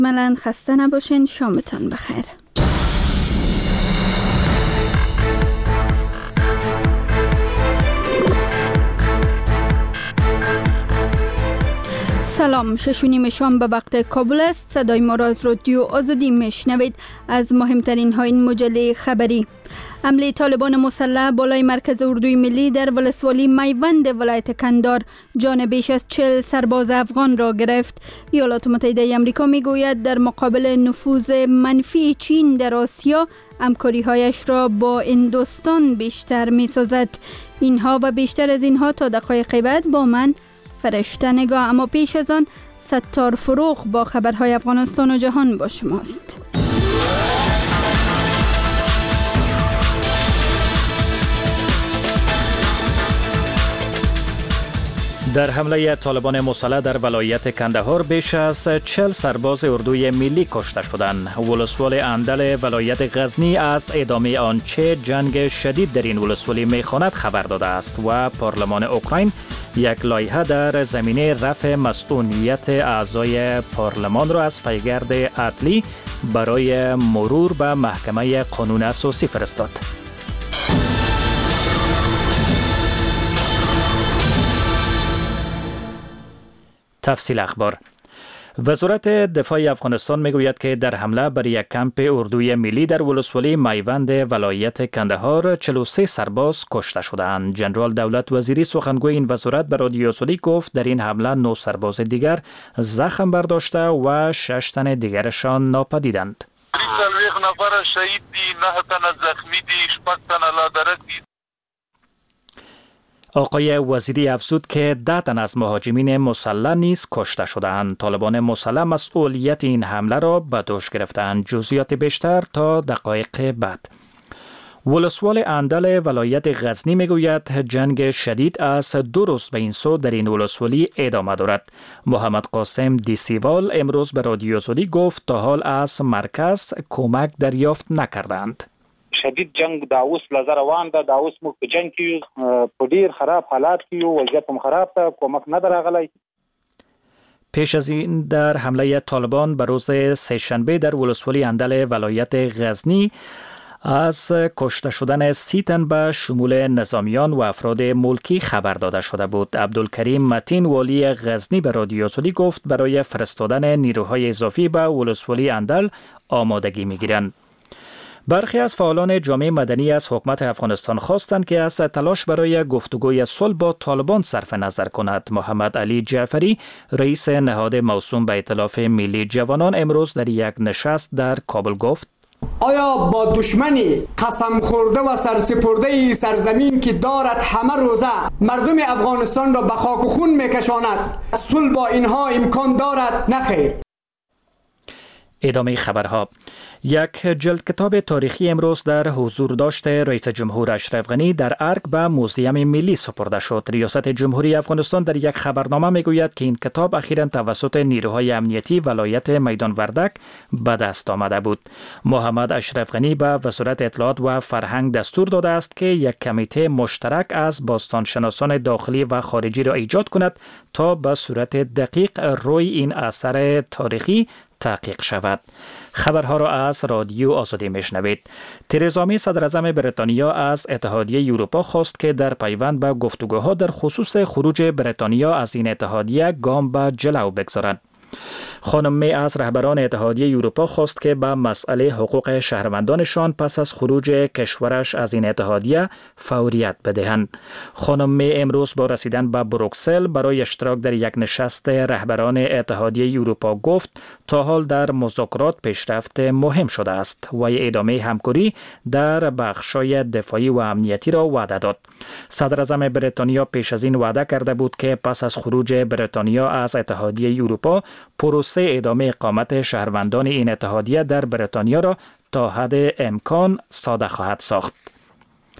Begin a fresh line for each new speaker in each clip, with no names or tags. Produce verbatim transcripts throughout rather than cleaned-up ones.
ملن خسته نباشین، شامتان بخیر. سلام، شش و نیم شام به وقت کابل است. صدای ما را از رادیو آزادی میشنوید. از مهمترین ها این مجله خبری: حمله طالبان مسلح بالای مرکز اردوی ملی در ولسوالی میوند ولایت کندهار جان بیش از چهل سرباز افغان را گرفت. ایالات متحده آمریکا میگوید در مقابل نفوذ منفی چین در آسیا همکاری هایش را با هندوستان بیشتر میسازد. اینها و بیشتر از اینها تا دقایق بعد با من فرشته نگاه. اما پیش از آن ستار فروغ با خبرهای افغانستان و جهان با شماست.
در حمله طالبان مسلح در ولایت کندهار بیش از چهل سرباز اردوی ملی کشته شدند. ولسوال اندل ولایت غزنی از ادامه آنچه جنگ شدید در این ولسوالی میخواند خبر داده است و پارلمان اوکراین یک لایحه در زمینه رفع مسئولیت اعضای پارلمان را از پیگرد عدلی برای مرور به محکمه قانون اساسی فرستاد. تفصیل اخبار: وزارت دفاع افغانستان میگوید که در حمله بر یک کمپ اردوی ملی در ولسوالی میوند ولایت کندهار چهل و سه سرباز کشته شدند. جنرال دولت وزیری سخنگوی این وزارت به رادیو آزادی گفت در این حمله نه سرباز دیگر زخم برداشته و شش تن دیگرشان ناپدیدند.
سلویخ نفر شهید دی، نه تن زخمی دی، شپږ تن لادرک دی.
آقای وزیری افزود که ده تن از مهاجمین مسلح نیز کشته شدند. طالبان مسلح مسئولیت این حمله را به دوش گرفتند. جزئیات بیشتر تا دقایق بعد. ولسوال اندل ولایت غزنی میگوید جنگ شدید از دو روز به این سو در این ولسوالی ادامه دارد. محمد قاسم دیسیوال امروز به رادیو آزادی گفت تا حال از مرکز کمک دریافت نکردند.
شدید جنگ دا اوس لزر روان ده، دا اوس موږ په جنگ کې یو، په ډیر خراب حالات کې یو، وضعیت هم خراب ده، کمک نه راغلی.
پیش از این در حمله طالبان به روز سه‌شنبه در ولسوالی اندل ولایت غزنی از کشته شدن سی تن به شمول نظامیان و افراد ملکی خبر داده شده بود. عبدالکریم متین والی غزنی به رادیو آزادی گفت برای فرستادن نیروهای اضافی به ولسوالی اندل آمادگی می‌گیرند. برخی از فعالان جامعه مدنی از حکومت افغانستان خواستند که از تلاش برای گفتگوی صلح با طالبان صرف نظر کند. محمد علی جعفری رئیس نهاد موسوم به ائتلاف ملی جوانان امروز در یک نشست در کابل گفت:
آیا با دشمنی قسم خورده و سرسپرده سرزمین که دارد همه روزه مردم افغانستان را به خاک و خون میکشاند صلح با اینها امکان دارد؟ نخیر.
ادامه خبرها: یک جلد کتاب تاریخی امروز در حضور داشت رئیس جمهور اشرف غنی در ارگ به موزیم ملی سپرده شد. ریاست جمهوری افغانستان در یک خبرنامه میگوید که این کتاب اخیراً توسط نیروهای امنیتی ولایت میدان وردک به دست آمده بود. محمد اشرف غنی به وزارت اطلاعات و فرهنگ دستور داده است که یک کمیته مشترک از باستانشناسان داخلی و خارجی را ایجاد کند تا به صورت دقیق روی این اثر تاریخی تحقیق شود. خبرها را از رادیو آزادی میشنوید. ترزا می صدر اعظم بریتانیا از اتحادیه اروپا خواست که در پیوند به گفتگوها در خصوص خروج بریتانیا از این اتحادیه گام به جلو بگذارد. خانم می از رهبران اتحادیه اروپا خواست که به مسئله حقوق شهروندانشان پس از خروج کشورش از این اتحادیه فوریت بدهند. خانم می امروز با رسیدن به بروکسل برای اشتراک در یک نشست رهبران اتحادیه اروپا گفت تا حال در مذاکرات پیشرفت مهم شده است و ادامه همکاری در بخش‌های دفاعی و امنیتی را وعده داد. صدر اعظم بریتانیا پیش از این وعده کرده بود که پس از خروج بریتانیا از اتحادیه اروپا پروسه ادامه اقامت شهروندان این اتحادیه در بریتانیا را تا حد امکان ساده خواهد ساخت.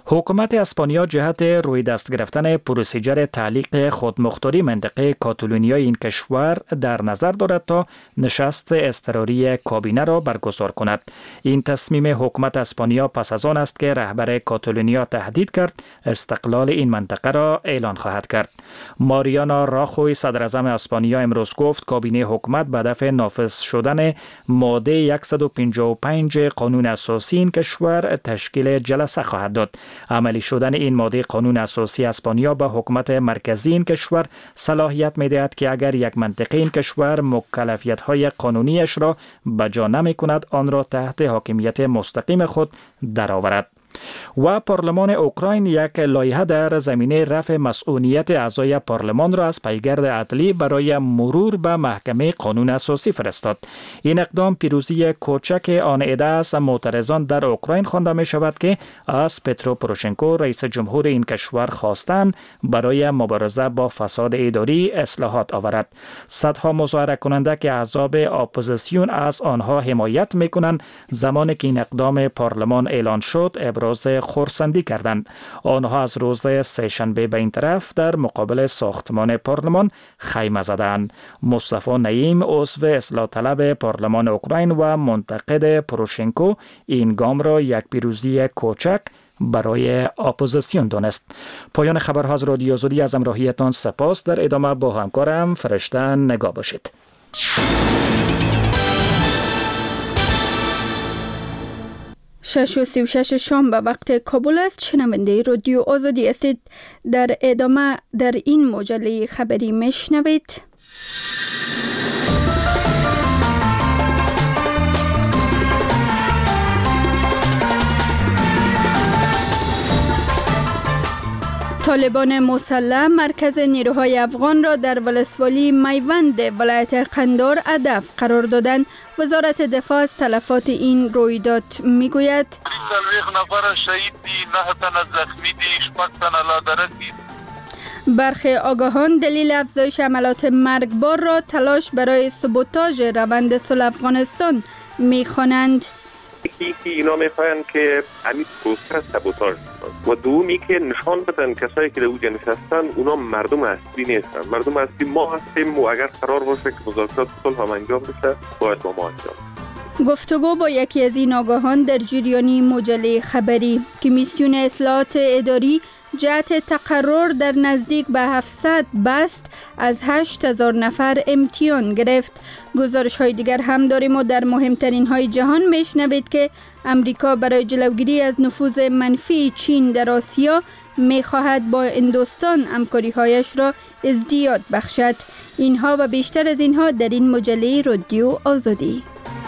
حکومت اسپانیا جهت روی دست گرفتن پروسیجر تعلیق خودمختاری منطقه کاتالونیا این کشور در نظر دارد تا نشست اضطراری کابینه را برگزار کند. این تصمیم حکومت اسپانیا پس از آن است که رهبر کاتالونیا تهدید کرد استقلال این منطقه را اعلان خواهد کرد. ماریانا راخوی صدر اعظم اسپانیا امروز گفت کابینه حکومت به هدف نافذ شدن ماده صد و پنجاه و پنج قانون اساسی این کشور تشکیل جلسه خواهد داد. عملی شدن این ماده قانون اساسی اسپانیا به حکومت مرکزی این کشور صلاحیت می‌دهد که اگر یک منطقه این کشور مکلفیت‌های قانونیش را بجا نمی‌کند آن را تحت حاکمیت مستقیم خود درآورد. و پارلمان اوکراین یک لایحه در زمینه رفع مسئولیت اعضای پارلمان را از پیگرد عدلی برای مرور به محکمه قانون اساسی فرستاد. این اقدام پیروزی کوچک آن عده از معترضان در اوکراین خوانده می شود که از پترو پوروشنکو رئیس جمهور این کشور خواستند برای مبارزه با فساد اداری اصلاحات آورد. صدها مظاهره کننده که احزاب اپوزیسیون از آنها حمایت می کنند زمانی که این اقدام پارلمان اعلان شد ابراز خرسندی کردند. آنها از روز سه‌شنبه به این طرف در مقابل ساختمان پارلمان خیمه زدند. مصطفی نعیم عضو اصلاح طلب پارلمان اوکراین و منتقد پوروشنکو این گام را یک پیروزی کوچک برای اپوزیسیون دانست. پایان خبرها از رادیو آزادی از همراهیتان سپاس. در ادامه با همکارم فرشته نگاه باشید.
شش و سی و شش شام به وقت کابل است. شنونده رادیو آزادی استید. در ادامه در این مجله خبری میشنوید. طالبان مسلح مرکز نیروهای افغان را در ولسوالی میوند ولایت قندار هدف قرار دادند. وزارت دفاع از تلفات این رویداد میگوید
نفر شهید دی، نه تن زخمی دی، شپږ تن لا درک دی.
برخی آگاهان دلیل افزایش عملات مرگبار را تلاش برای سبوتاژ روند صلح افغانستان میخوانند.
یکی که اینا میخواین که همین پروسه سبوتاژ و دومی که نشان بدن کسایی که در اوجه نشستن اونا مردم اصلی نیستن. مردم اصلی ما هستیم و اگر قرار باشه که مذاکرات صلح هم انجام بشه باید با ما انجام.
گفتگو با یکی از این آگاهان در جریانی مجله خبری. کمیسیون اصلاحات اداری جهت تقرر در نزدیک به هفتصد بست از هشت هزار نفر امتحان گرفت. گزارش های دیگر هم داریم و در مهمترین های جهان میشنوید که امریکا برای جلوگیری از نفوذ منفی چین در آسیا میخواهد با هندوستان همکاری هایش را ازدیاد بخشد. اینها و بیشتر از اینها در این مجله رادیو آزادی.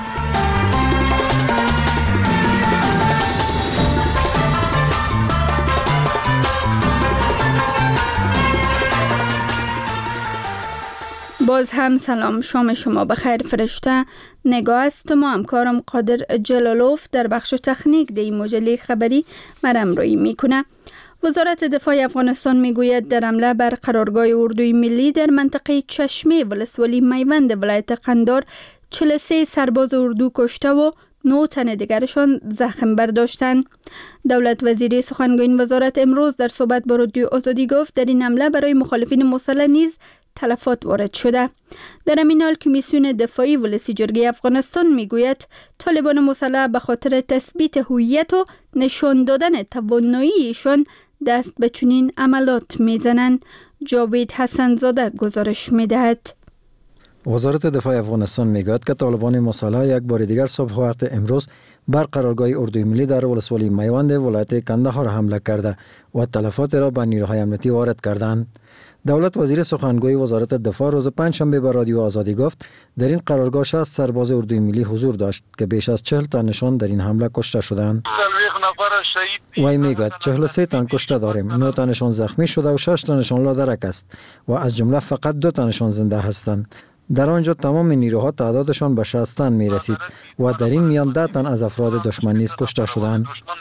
باز هم سلام، شام شما بخیر. فرشته نگاه است. ما همکارم قادر جلالوف در بخش تکنیک در این مجله خبری مرم روی میکنه. وزارت دفاع افغانستان میگوید در حمله بر قرارگاه اردوی ملی در منطقه چشمه ولسوالی میوند ولایت قندار چهل و سه سرباز اردو کشته و نه تن دیگرشان زخم برداشتند. دولت وزیری سخنگوی این وزارت امروز در صحبت با رادیو آزادی گفت در این حمله برای مخالفین مسلح نیز تلفات وارد شده. در همین حال کمیسیون دفاعی ولسی جرگه افغانستان میگوید طالبان مسلح به خاطر تثبیت هویت و نشان دادن تواناییشان دست به چنین عملات میزنند. جاوید حسن زاده گزارش میدهد.
وزارت دفاع افغانستان میگوید که طالبان مسلح یک بار دیگر صبح وقت امروز بر قرارگاه اردوی ملی در ولسوالی میوند ولایت کندهار حمله کرده و تلفات را به نیروهای امنیتی وارد کردند. دولت وزیر سخنگوی وزارت دفاع روز پنجشنبه به رادیو آزادی گفت در این قرارگاه شصت سرباز اردوی ملی حضور داشت که بیش از چهل تنشان در این حمله کشته شدند. وی میگوید چهل و سه تن کشته داریم، نه تنشان زخمی شده و شش تنشان لادرک است و از جمله فقط دو تنشان زنده هستند. در آنجا تمام نیروها تعدادشان به شصت تن می رسید و در این میان ده تن از افراد دشمن نیز کشته شدند.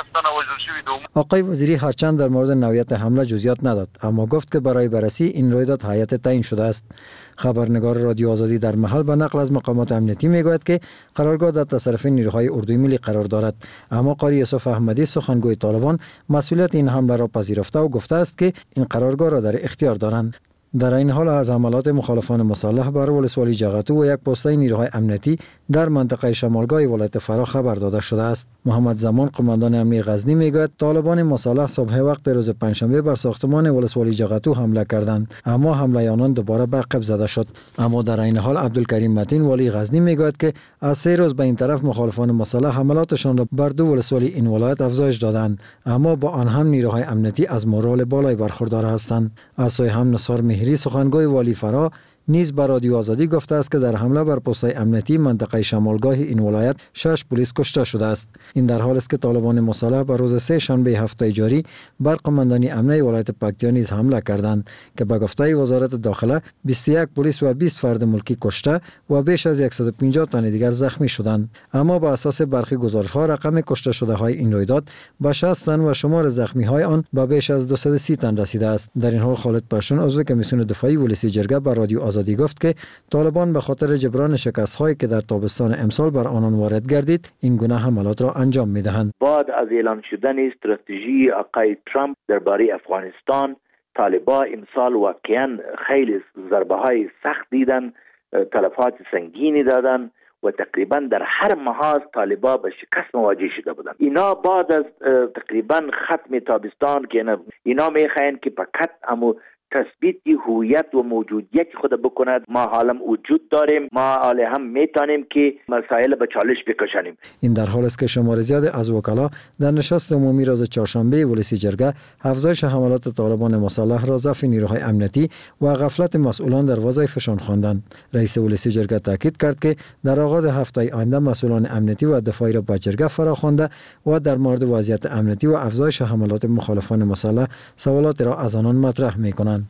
هستند وژل شوی دوم.
آقای وزیری هرچند در مورد نوعیت حمله جزئیات نداد، اما گفت که برای بررسی این رویداد هیئت تعیین شده است. خبرنگار رادیو آزادی در محل به نقل از مقامات امنیتی میگوید که قرارگاه در تصرف نیروهای اردوی ملی قرار دارد، اما قاری یوسف احمدی سخنگوی طالبان مسئولیت این حمله را پذیرفته و گفته است که این قرارگاه را در اختیار دارند. در این حال از حملات مخالفان مسلح بر ولسوالی جغتو و یک پسته نیروهای امنیتی در منطقه شمالگاه ولایت فرا خبر داده شده است. محمد زمان قماندان امنیتی غزنی میگوید طالبان مسلح صبح وقت روز پنجشنبه بر ساختمان ولسوالی جغتو حمله کردند، اما حمله آنان دوباره به عقب زده شد. اما در این حال عبدالکریم متین والی غزنی میگوید که از سه روز به این طرف مخالفان مسلح حملاتشان را بر دو ولسوالی این ولایت افزایش دادند، اما با آن هم نیروهای امنیتی از مورال بالای برخوردار هستند. از سوی هم نصار مهری سخنگوی والی فرا نیز به رادیو آزادی گفته است که در حمله بر پست‌های امنیتی منطقه شمالگاه این ولایت شش پلیس کشته شده است. این در حالی است که طالبان مسلح بر روز سه شنبه هفته جاری بر قماندانی امنیتی ولایت پکتیا نیز حمله کردند که به گفته وزارت داخله بیست و یک پلیس و بیست فرد ملکی کشته و بیش از صد و پنجاه تن دیگر زخمی شدند. اما با اساس برخی گزارش‌ها رقم کشته شده های این رویداد به شصت تن و شمار زخمی های آن به بیش از دویست و سی تن رسیده است. در این حال خالد پشتون عضو کمیسیون دفاعی ولسی جرگه بر رادیو آزادی گفت که طالبان به خاطر جبران شکست‌هایی که در تابستان امسال بر آنان وارد گردید این گونه حملات را انجام می‌دهند.
بعد از اعلان شدن استراتژی آقای ترامپ درباره افغانستان، طالبان امسال واقعا خیلی ضربه‌های سخت دیدن، تلفات سنگینی دادن و تقریبا در هر محاذ طالبان به شکست مواجه شده بودند. اینا بعد از تقریبا ختم تابستان که اینا میخواین که فقط امو تثبیت هویت و موجودیت خود بکند. ما حالا وجود داریم، ما حالا هم میتونیم که مسائل به چالش بکشانیم.
این در حال است که شمار زیاد از وکلا در نشست عمومی روز چهارشنبه ولسی جرگه افزایش حملات طالبان مسلح را ضعف نیروهای امنیتی و غفلت مسئولان در وظایفشان خواندند. رئیس ولسی جرگه تاکید کرد که در آغاز هفته آینده مسئولان امنیتی و دفاعی را به جرگه فراخوانده و در مورد وضعیت امنیتی و افزایش حملات مخالفان مسلح سوالات را از آنان مطرح می‌کنند.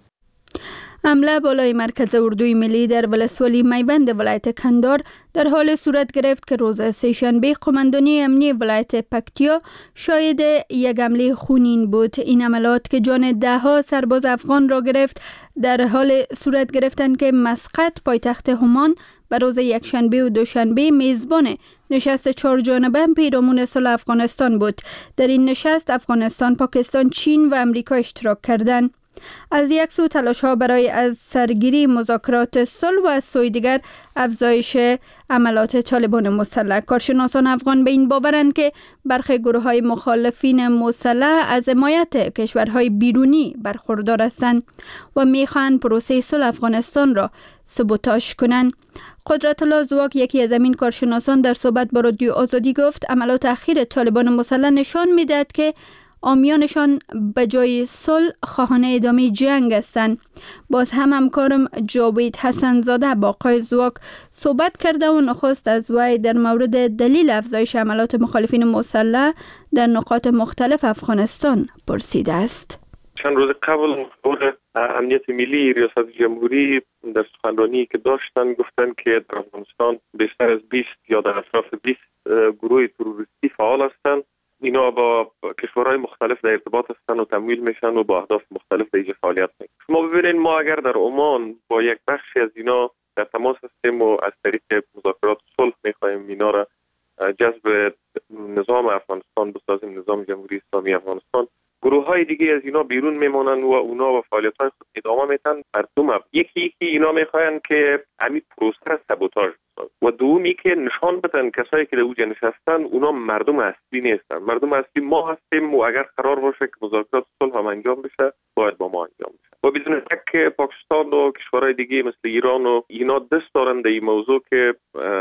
حمله بالای مرکز اردوی ملی در ولسوالی میوند ولایت کندهار در حال صورت گرفت که روز سه‌شنبه قماندانی امنیتی ولایت پکتیا شاهد یک حمله خونین بود. این عملیات که جان ده ها سرباز افغان را گرفت در حال صورت گرفتند که مسقط پایتخت عمان به روز یکشنبه و دوشنبه میزبان نشست چهار جانبه پیرامون صلح افغانستان بود. در این نشست افغانستان، پاکستان، چین و امریکا اشتراک کردند. از یک سو تلاش‌ها برای از سرگیری مذاکرات صلح و از سوی دیگر افزایش عملات طالبان مسلح. کارشناسان افغان به این باورند که برخی گروه‌های مخالفین مسلح از حمایت کشورهای بیرونی برخوردار هستند و می‌خواهند پروسه صلح افغانستان را سبوتاژ کنند. قدرت الله زواک، یکی از همین کارشناسان، در صحبت با رادیو آزادی گفت عملات اخیر طالبان مسلح نشان می‌دهد که آمیانشان به جای صلح خواهان ادامه جنگ هستند. باز هم همکارم جاوید حسن زاده با آقای زواک صحبت کرده و نخست از وی در مورد دلیل افزایش عملات مخالفین مسلح در نقاط مختلف افغانستان پرسیده است.
چند روز قبل مسئول امنیت ملی ریاست جمهوری در سخنرانی که داشتن گفتن که در افغانستان بیشتر از بیست یا در اطراف بیست گروه تروریستی فعال هستند. اینا با کشورهای مختلف در ارتباط هستند و تمویل میشن و با اهداف مختلف در اینجا فعالیت میکنن. شما ببینید ما اگر در عمان با یک بخشی از اینا در تماس هستیم و از طریق مذاکرات صلح میخوایم اینا را جذب نظام افغانستان بسازیم، نظام جمهوری اسلامی افغانستان، گروه های دیگه از اینا بیرون میمونن و اونا با فعالیت های خود ادامه میتن. بر دو مبنا، یکی یکی اینا میخواین که همین پروسه را سابوتاژ و دومی که نشان بدن کسایی که در اوج نشستن اونا مردم اصلی نیستن. مردم اصلی ما هستیم و اگر قرار باشه که مذاکرات صلح هم انجام بشه باید با ما انجام بشه. و بدون شک پاکستان و کشورهای دیگه مثل ایران و اینا دست دارن در این موضوع که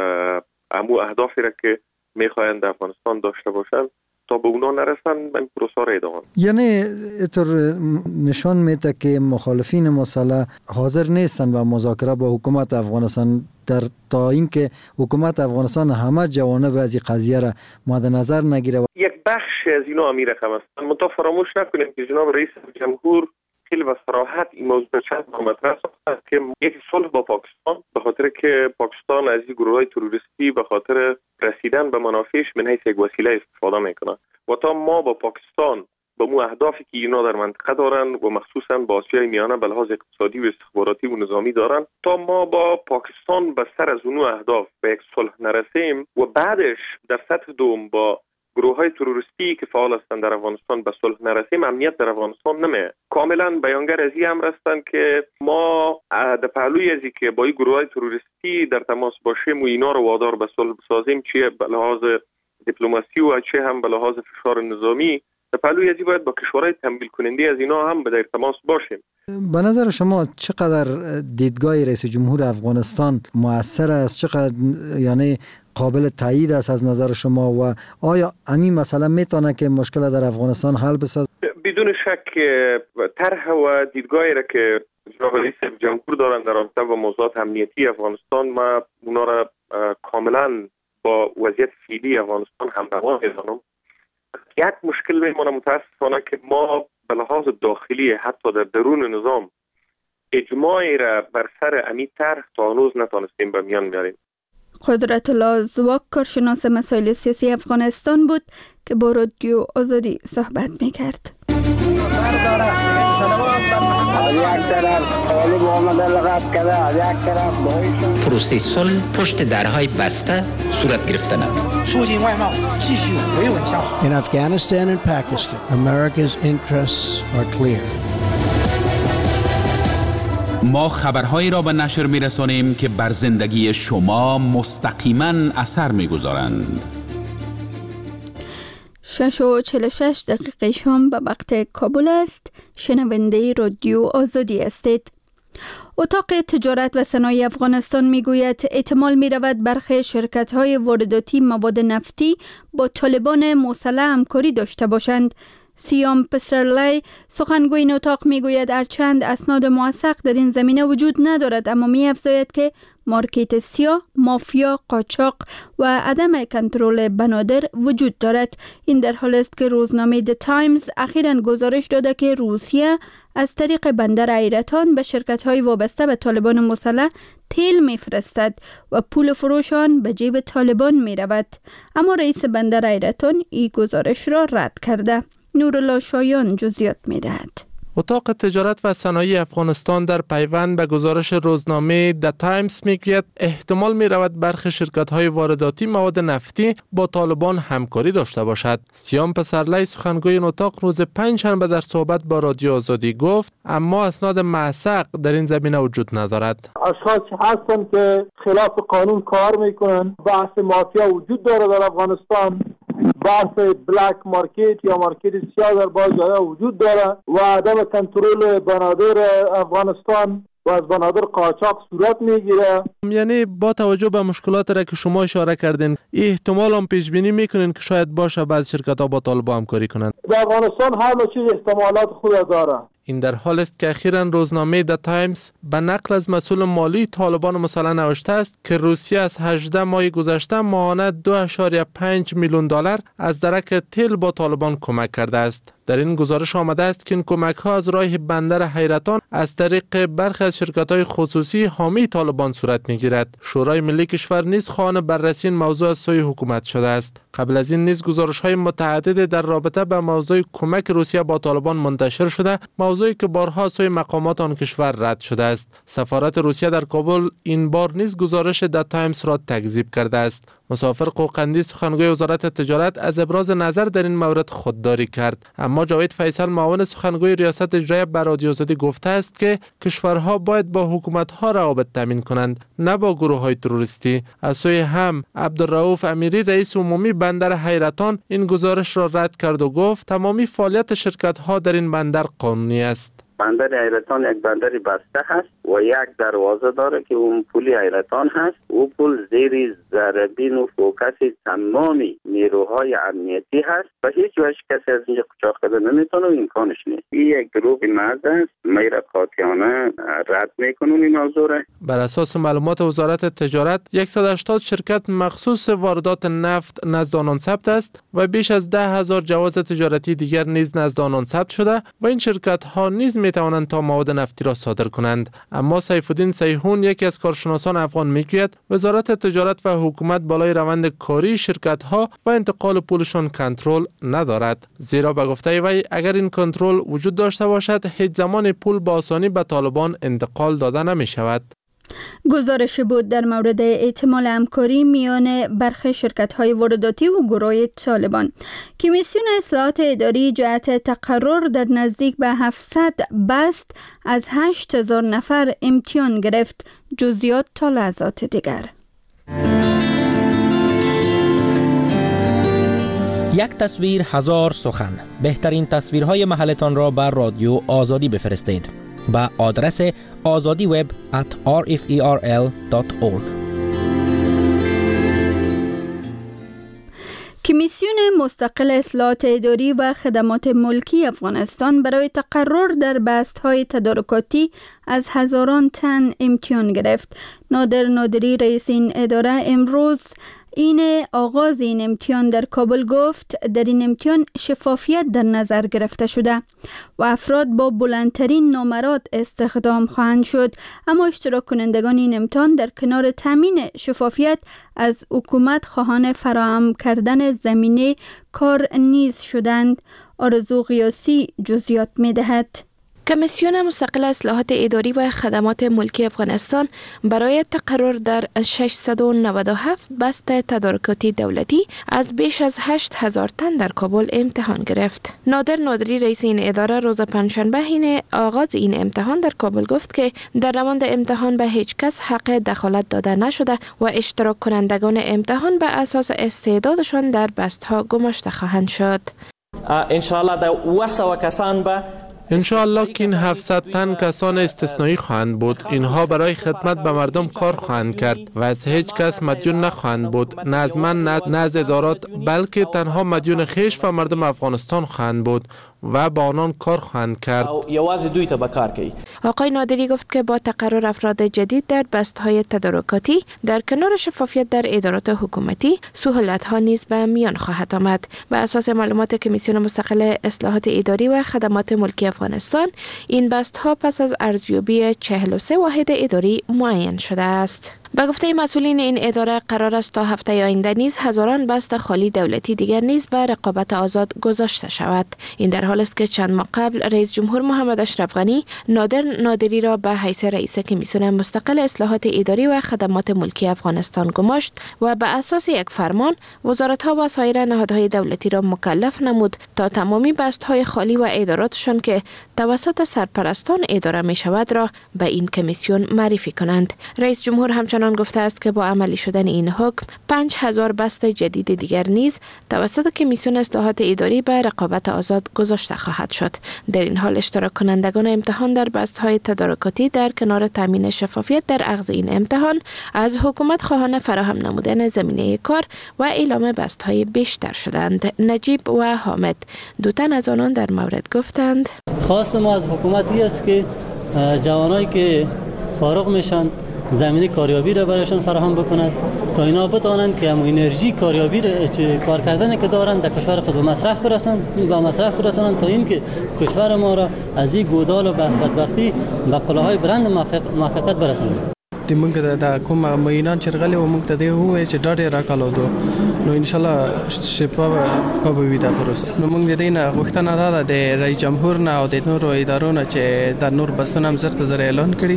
امو اهدافی را که میخواین در افغانستان داشته باشن تا به اونا نرسن این پروسه را ادامه.
یعنی اینطور نشان میده که مخالفین مسلح حاضر نیستن و مذاکره با حکومت افغانستان در تا اینکه حکومت افغانستان همه جوانب از این قضیه را مد نظر نگیره.
یک بخش از اینا امیر رقم هستن. منتها فراموش نکنیم که جناب رئیس جمهور تفصیل و صراحت این موضوع چند بار مطرح است که یک صلح با پاکستان به خاطر که پاکستان از این گروه‌های تروریستی به خاطر رسیدن به منافعش من حیث یک وسیله استفاده میکنه و تا ما با پاکستان به مو اهدافی که اینا در منطقه دارن و مخصوصا با آسیای میانه به لحاظ اقتصادی و استخباراتی و نظامی دارن، تا ما با پاکستان به سر از اون اهداف به یک صلح نرسیم و بعدش در سطح دوم با گروه‌های تروریستی که فعال هستند در افغانستان به صلح نرسیم، امنیت در افغانستان نمیه. کاملا بیانگر از این امر هستند که ما در پهلوی ازی که با این گروه‌های تروریستی در تماس باشیم و اینا رو وادار به صلح بسازیم، چه به لحاظ دیپلماسی و چه هم به لحاظ فشار نظامی، در پهلوی ازی باید با کشورهای تمویل کننده از اینا هم به در تماس باشیم.
به نظر شما چقدر دیدگاه رئیس جمهور افغانستان مؤثر است، چقدر یعنی قابل تایید است از نظر شما و آیا همین مسئله میتونه که مشکل در افغانستان حل بسازه؟
بدون شک طرح و دیدگاهی را که جناب رئیس جمهور دارند در رابطه با موضوعات امنیتی افغانستان، ما اونا را کاملا با وضعیت فعلی افغانستان همراه می‌دانم. یک مشکل میمونه متاسفانه که ما به لحاظ داخلی حتی در درون نظام اجماعی را بر سر امی طرح تا هنوز نتانستیم به میان بیاریم.
قدرت الله زواک، کارشناس مسائل سیاسی افغانستان بود که با رادیو آزادی صحبت میکرد.
پروسه صلح پشت درهای بسته صورت گرفتن.
In Afghanistan and Pakistan, America's interests are clear.
ما خبرهایی را به نشر می‌رسانیم که بر زندگی شما مستقیما اثر می‌گذارند.
شش و چهل و شش دقیقه شام به وقت کابل است. شنونده رادیو آزادی هستید. اتاق تجارت و صنایع افغانستان میگوید احتمال میرود برخی شرکت‌های وارداتی مواد نفتی با طالبان مسلح همکاری داشته باشند. سیام پسرلی، سخنگوی این اتاق، میگوید هرچند اسناد موثق در این زمینه وجود ندارد، اما می‌افزاید که مارکت سیاه، مافیا، قاچاق و عدم کنترل بنادر وجود دارد. این در حالی است که روزنامه د تایمز اخیراً گزارش داده که روسیه از طریق بندر ایرتان به شرکت‌های وابسته به طالبان مسلح تیل می‌فرستد و پول فروش آن به جیب طالبان می‌رود. اما رئیس بندر ایرتان این گزارش را رد کرده. نورالله شایان جزئیات می‌دهد.
اتاق تجارت و صنایع افغانستان در پیوند به گزارش روزنامه د تایمز میگوید احتمال می‌رود برخی شرکت‌های وارداتی مواد نفتی با طالبان همکاری داشته باشد. سیام پسرلی، سخنگوی این اتاق، روز پنجشنبه در صحبت با رادیو آزادی گفت اما اسناد موثق در این زمینه وجود ندارد.
اشخاص هستند که خلاف قانون کار میکنند. بحث مافیا وجود داره در افغانستان. بحث بلک مارکت یا مارکت سیاه در بعض جاها وجود داره و عدم کنترل بنادر افغانستان و از بنادر قاچاق صورت میگیره.
یعنی با توجه به مشکلات را که شما اشاره کردین، احتمال هم پیش بینی میکنین که شاید باشه بعض شرکت‌ها با طالبان همکاری کنند؟
در افغانستان همه چیز احتمالات خود داره.
این در حال است که اخیراً روزنامه د تایمز به نقل از مسئول مالی طالبان مسلح نوشته است که روسیه از هجده ماه گذشته ماهانه دو و پنج میلیون دلار از درک تیل با طالبان کمک کرده است. در این گزارش آمده است که این کمک ها از راه بندر حیرتان از طریق برخی از شرکت‌های خصوصی حامی طالبان صورت می‌گیرد. شورای ملی کشور نیز خواهان بررسی این موضوع از سوی حکومت شده است. قبل از این نیز گزارش‌های متعدد در رابطه با موضوع کمک روسیه با طالبان منتشر شده، موضوعی که بارها سوی مقامات آن کشور رد شده است. سفارت روسیه در کابل این بار نیز گزارش د تایمز را تکذیب کرده است. مسافر قوقندی، سخنگوی وزارت تجارت، از ابراز نظر در این مورد خودداری کرد، اما جاوید فیصل، معاون سخنگوی ریاست اجرایی بر رادیو آزادی، گفته است که کشورها باید با حکومت‌ها روابط تامین کنند، نه با گروه‌های تروریستی. از سوی هم عبدالرؤوف امیری، رئیس عمومی بندر حیرتان، این گزارش را رد کرد و گفت تمامی فعالیت شرکت‌ها در این بندر قانونی است.
بندر حیرتان یک بندر بسته هست و یک دروازه داره که اون پل حیرتان هست. او پل زیر ضربین و فوکس تمامی نیروهای امنیتی هست و هیچ وجه کسی از اینجا قاچاق کرده نمیتونه و امکانش نیست. این یک دروغ محض است. میره قاطعانه رد میکنم این موضوع را.
بر اساس معلومات وزارت تجارت، صد و هشتاد شرکت مخصوص واردات نفت نزد آنان ثبت است و بیش از ده هزار جواز تجارتی دیگر نیز نزد آنان ثبت شده و این شرکت ها نیز نمی توانند تا مواد نفتی را صادر کنند. اما سیف الدین سیحون یکی از کارشناسان افغان میگوید وزارت تجارت و حکومت بالای روند کاری شرکت ها و انتقال پولشان کنترل ندارد، زیرا به گفته وی اگر این کنترل وجود داشته باشد هیچ زمان پول با آسانی به طالبان انتقال داده نمی شود.
گزارش بود در مورد احتمال همکاری میان برخی شرکت‌های وارداتی و گروه طالبان. کمیسیون اصلاحات اداری جهت تقرر در نزدیک به هفتصد بست از هشت هزار نفر امتحان گرفت. جزئیات تا لحظات دیگر.
یک تصویر هزار سخن. بهترین تصویرهای محلتان را بر رادیو آزادی بفرستید با آدرس آزادی وب ات آر اف ای آر ال دات اورگ.
کمیسیون مستقل اصلاحات اداری و خدمات ملکی افغانستان برای تقرر در بست‌های تدارکاتی از هزاران تن امتحان گرفت. نادر نادری رئیس این اداره امروز این آغاز این امتحان در کابل گفت در این امتحان شفافیت در نظر گرفته شده و افراد با بلندترین نمرات استخدام خواهند شد، اما اشتراک کنندگان این امتحان در کنار تامین شفافیت از حکومت خواهان فراهم کردن زمینه کار نیز شدند. آرزو غیاسی جزئیات می‌دهد.
کمیسیون مستقل اصلاحات اداری و خدمات ملکی افغانستان برای تقرر در ششصد و نود و هفت بست تدارکاتی دولتی از بیش از هشت هزار تن در کابل امتحان گرفت. نادر نادری رئیس این اداره روز پنجشنبه حین آغاز این امتحان در کابل گفت که در روند امتحان به هیچ کس حق دخالت داده نشده و اشتراک کنندگان امتحان به اساس استعدادشان در بست‌ها گماشته خواهند شد.
ان شاء الله در وسو کسان به
انشاءالله که این هفتصد تن کسان استثنایی خواهند بود. اینها برای خدمت به مردم کار خواهند کرد و از هیچ کس مدیون نخواهند بود، نه از من نه از ادارات، بلکه تنها مدیون خیش و مردم افغانستان خواهند بود و با آنان کار خواهند کرد.
آقای نادری گفت که با تقرر افراد جدید در بست‌های تدارکاتی در کنار شفافیت در ادارات حکومتی، سهولت‌ها نیز به میان خواهد آمد. بر اساس معلومات کمیسیون مستقل اصلاحات اداری و خدمات ملکی افغانستان، این بست‌ها پس از ارزیابی چهل و سه واحد اداری معین شده است. به گفته مسئولین این اداره قرار است تا هفته آینده نیز هزاران بست خالی دولتی دیگر نیز به رقابت آزاد گذاشته شود. این در حال است که چند ماه قبل رئیس جمهور محمد اشرف غنی نادر نادری را به حیث رئیس کمیسیون مستقل اصلاحات اداری و خدمات ملکی افغانستان گماشت و به اساس یک فرمان وزارت‌ها و سایر نهادهای دولتی را مکلف نمود تا تمامی بست‌های خالی و اداراتشان که توسط سرپرستان اداره می شود را به این کمیسیون معرفی کنند. رئیس جمهور همچنین آن گفته است که با عملی شدن این حکم پنج هزار بست جدید دیگر نیز توسط کمیسیون اصلاحات اداری به رقابت آزاد گذاشته خواهد شد. در این حال اشتراک کنندگان امتحان در بست‌های تدارکاتی در کنار تامین شفافیت در اخذ این امتحان از حکومت خواهان فراهم نمودن زمینه کار و اعلام بست‌های بیشتر شدند. نجیب و حامد دو تن از آنان در مورد گفتند
خواست ما از حکومت این است که جوانایی که فارغ میشن زمینه کاریابی را برایشان فراهم بکند تا اینا بتوانند که هم انرژی کاریابی را کار کردن که دارند در کشور خود به مصرف برسانند به مصرف برسانند تا اینکه کشور ما را از این گودال و بدبختی به قله‌های بلند موفقیت برسانند.
د موږ د کوم مینان چرغلې و موږ ته دی هو چې ډاډه راکالو دو نو ان شاء الله شپه په ویدا پروسه نو موږ د دینه غوښتنه ده د رئیس جمهور نه او د نورو ادارو نه چې د نور بستونه هم زر زر اعلان کړي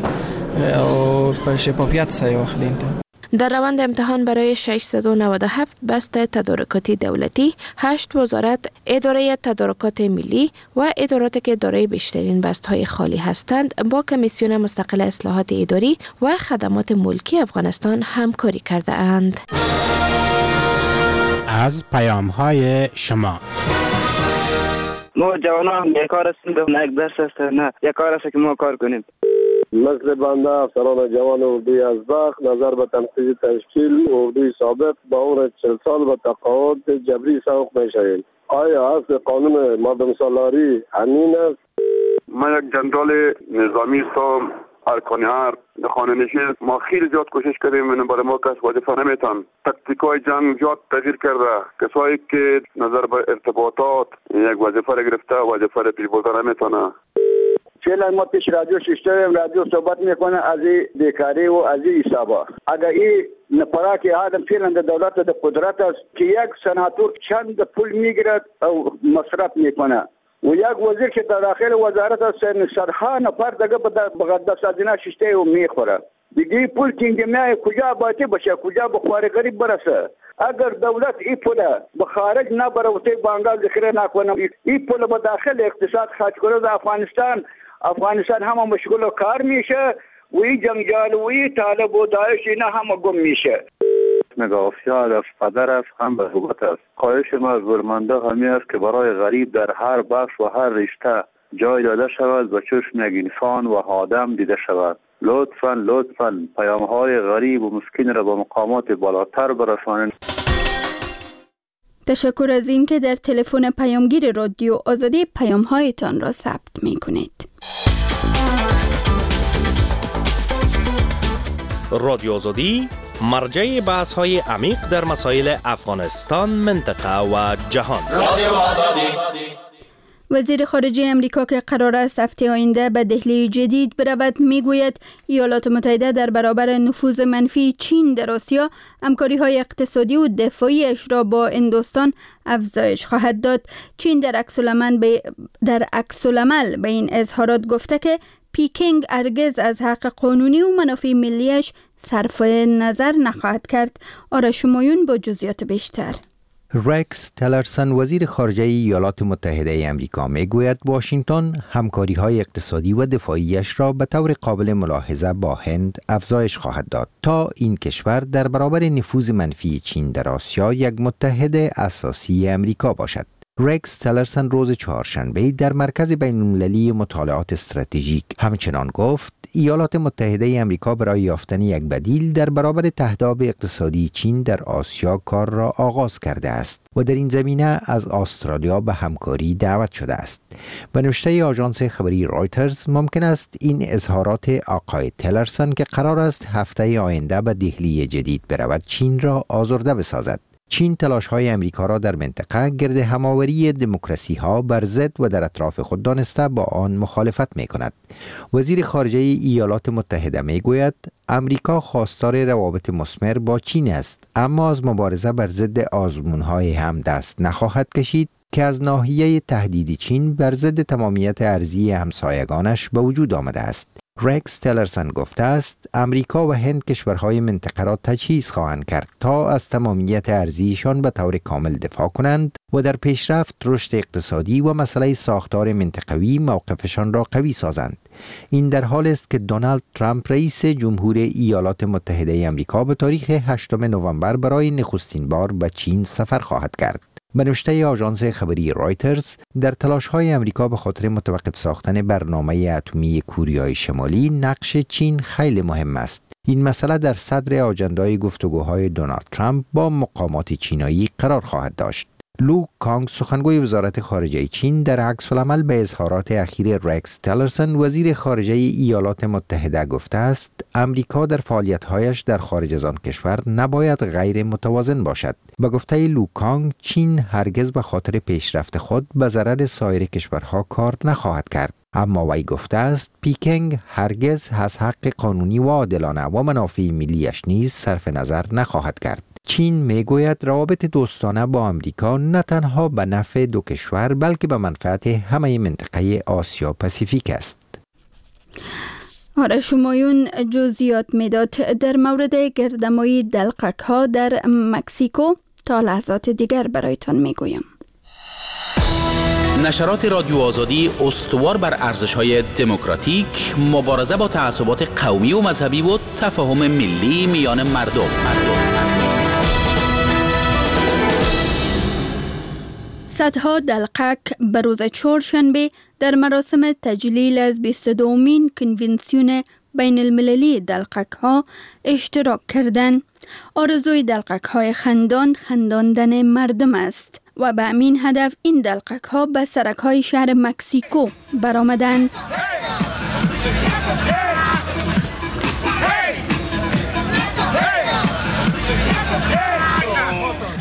او په شفافیت سره واخلین.
در روند امتحان برای ششصد و نود و هفت بست تدارکاتی دولتی، هشت وزارت، اداره تدارکات ملی و ادارات که دارای بیشترین بست‌های خالی هستند با کمیسیون مستقل اصلاحات اداری و خدمات ملکی افغانستان همکاری کرده اند.
از پیام‌های شما
ما جوانان بیکار هستیم، نه یک درس است نه یک کار است که ما کار کنیم.
مثل بنده افسران جوان اردوی ازبق نظر به تنفیذ تشکیل اردوی سابق با عمر چهل سال به تقاعد جبری سوق میشویم. آیا اصل قانون مردم سالاری همین است؟
من یک جنرال نظامی هستم. ارکان هر خانه نشین ما خیلی زیاد کوشش کردیم من برای ما کس وظیفه نمیتن. تکتیکای جنگ زیاد تغییر کرده. کسایی که نظر به ارتباطات یک وظیفه را گرفته وظیفه را پیش برده نمیتونه.
فعلا ما پیش رادیو ششتریم، رادیو صحبت میکنه از این بیکاری و از این حسابا. اگر این نپرا که آدم فعلا در دولت در قدرت است که یک سناتور چند پول میگیرد او مصرف میکنه و یک وزیر که در داخل وزارت است صدها نفر دیگه به مقدس ادینه ششته و میخوره. دیگه پول که اینجا میای کجا باید باشه، کجا به خوار غریب برسه. اگر دولت این پول به خارج نبره و تی بانگال ذخیره نکنه، این پول به داخل اقتصاد خرج کنه در افغانستان، افغانستان هم مشغول کار میشه و این جنگجال و این طالب و داعش اینا هم گم میشه.
مگافیال از پدر است هم به حکومت است. خواهش ما از گورمنده همی است که برای غریب در هر بخش و هر رشته جای داده شود و چشم یک انسان و آدم دیده شود. لطفاً لطفاً پیام‌های غریب و مسکین را به مقامات بالاتر برسانید.
تشکر از این که در تلفن پیامگیر رادیو آزادی پیام‌هایتان را ثبت می‌کنید.
رادیو آزادی مرجع بحث‌های عمیق در مسائل افغانستان، منطقه و جهان. رادیو آزادی.
وزیر خارجه امریکا که قرار است هفته آینده به دهلی جدید برود میگوید ایالات متحده در برابر نفوذ منفی چین در آسیا همکاری‌های اقتصادی و دفاعیش را با هندوستان افزایش خواهد داد. چین در عکس العمل به در عکس العمل به این اظهارات گفته که پیکینگ هرگز از حق قانونی و منافع ملیش صرف نظر نخواهد کرد. آرش همایون با جزئیات بیشتر.
رکس تلرسن وزیر خارجه ایالات متحده آمریکا میگوید واشنگتن همکاری‌های اقتصادی و دفاعیش را به طور قابل ملاحظه با هند افزایش خواهد داد تا این کشور در برابر نفوذ منفی چین در آسیا یک متحد اساسی امریکا باشد. رکس تلرسن روز چهارشنبه در مرکز بین‌المللی مطالعات استراتژیک همچنان گفت ایالات متحده آمریکا برای یافتن یک بدیل در برابر تهدید اقتصادی چین در آسیا کار را آغاز کرده است و در این زمینه از استرالیا به همکاری دعوت شده است. به نوشته آژانس خبری رایترز ممکن است این اظهارات آقای تلرسن که قرار است هفته آینده به دهلی جدید برود چین را آزرده بسازد. چین تلاش‌های امریکا را در منطقه گرد هماوری دموکراسی‌ها بر ضد و در اطراف خود دانسته با آن مخالفت می‌کند. وزیر خارجه ایالات متحده می‌گوید امریکا خواستار روابط مثمر با چین است، اما از مبارزه بر ضد آزمون‌های هم دست نخواهد کشید که از ناحیه تهدید چین بر ضد تمامیت ارضی همسایگانش به وجود آمده است. رکس تلرسن گفته است امریکا و هند کشورهای منطقه را تجهیز خواهند کرد تا از تمامیت ارضیشان به طور کامل دفاع کنند و در پیشرفت رشد اقتصادی و مسئله ساختار منطقوی موقفشان را قوی سازند. این در حال است که دونالد ترامپ رئیس جمهور ایالات متحده آمریکا به تاریخ هشتم نوامبر برای نخستین بار به چین سفر خواهد کرد. به نوشته آژانس خبری رایترز در تلاش‌های امریکا به خاطر متوقف ساختن برنامه اتمی کوریای شمالی نقش چین خیلی مهم است. این مسئله در صدر آجندای گفتگوهای دونالد ترامپ با مقامات چینایی قرار خواهد داشت. لو کانگ سخنگوی وزارت خارجه چین در عکس العمل به اظهارات اخیر رکس تلرسن وزیر خارجه ایالات متحده گفته است امریکا در فعالیت‌هایش در خارج از آن کشور نباید غیر متوازن باشد. به گفته لو کانگ چین هرگز به خاطر پیشرفت خود به ضرر سایر کشورها کار نخواهد کرد. اما وی گفته است پیکینگ هرگز از حق قانونی و عادلانه و منافع ملیش نیز صرف نظر نخواهد کرد. چین میگوید روابط دوستانه با آمریکا نه تنها به نفع دو کشور بلکه به منفعت همه منطقه آسیا پاسیفیک است.
آرش همایون جزئیات میداد. در مورد گردمایی دلقک ها در مکزیکو تا لحظات دیگر برایتان میگویم.
نشرات رادیو آزادی استوار بر ارزش‌های دموکراتیک، مبارزه با تعصبات قومی و مذهبی و تفاهم ملی میان مردم. مردم.
صدها دلقک به روز چهارشنبه در مراسم تجلیل از بیست و دومین کنونسیون بین المللی دلقک ها اشتراک کردند. آرزوی دلقک های خندان خنداندن مردم است و به همین هدف این دلقک ها به سرک های شهر مکزیکو برآمدند.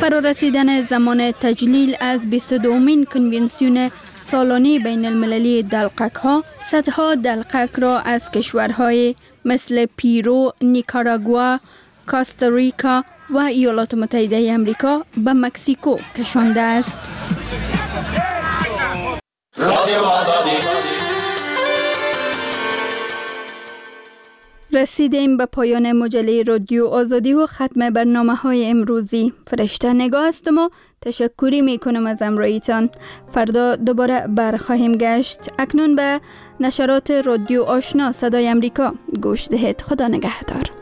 فرارسیدن زمان تجلیل از بیست و دومین کنونسیون سالانه بین المللی دلقک ها صدها دلقک را از کشورهای مثل پیرو، نیکاراگوا، کاستاریکا و ایالات متحده امریکا به مکزیکو کشانده است. رسیدیم به پایان مجله رادیو آزادی و ختم برنامه های امروزی. فرشته نگاه هستم و تشکری می کنم از همراهیتان. فردا دوباره برخواهیم گشت. اکنون به نشرات رادیو آشنا صدای امریکا گوش دهید. خدا نگهدار.